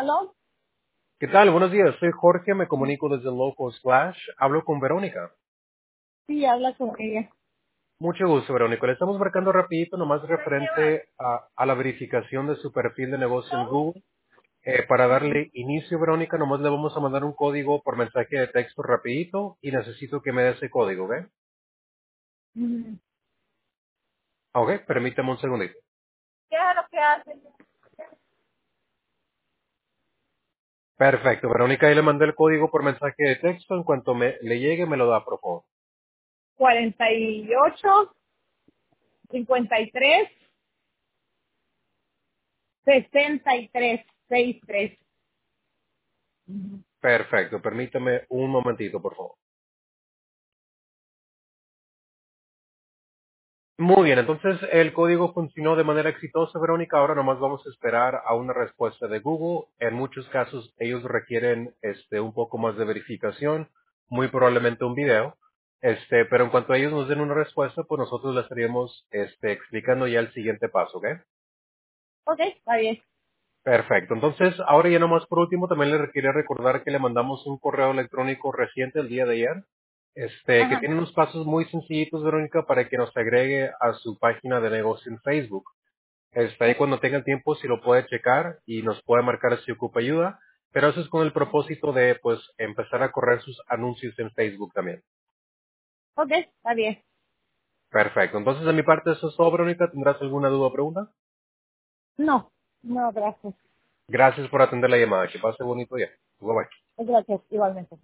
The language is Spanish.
¿Aló? ¿Qué tal? Buenos días. Soy Jorge, me comunico desde Local Splash. Hablo con Verónica. Sí, habla con ella. Mucho gusto, Verónica. Le estamos marcando rapidito, nomás referente a la verificación de su perfil de negocio en Google. Para darle inicio, Verónica, nomás le vamos a mandar un código por mensaje de texto rapidito y necesito que me dé ese código, ¿ok? Ujú. Ok, permítame un segundito. ¿Qué es lo que hace? Perfecto, Verónica, ahí le mandé el código por mensaje de texto. En cuanto le llegue, me lo da, por favor. 48, 53, 63, 63. Perfecto, permítame un momentito, por favor. Muy bien, entonces el código funcionó de manera exitosa, Verónica. Ahora nomás vamos a esperar a una respuesta de Google. En muchos casos ellos requieren un poco más de verificación, muy probablemente un video. Pero en cuanto ellos nos den una respuesta, pues nosotros les estaríamos explicando ya el siguiente paso, ¿ok? Ok, está bien. Perfecto. Entonces, ahora ya nomás por último, también le quería recordar que le mandamos un correo electrónico reciente el día de ayer, que Ajá. tiene unos pasos muy sencillitos, Verónica, para que nos agregue a su página de negocio en Facebook. Está ahí cuando tenga el tiempo, si lo puede checar y nos puede marcar si ocupa ayuda, pero eso es con el propósito de, pues, empezar a correr sus anuncios en Facebook también. Ok, está bien. Perfecto. Entonces, de mi parte, eso es todo, Verónica. ¿Tendrás alguna duda o pregunta? No, no, gracias. Gracias por atender la llamada. Que pase bonito día. Bye bye. Gracias, igualmente.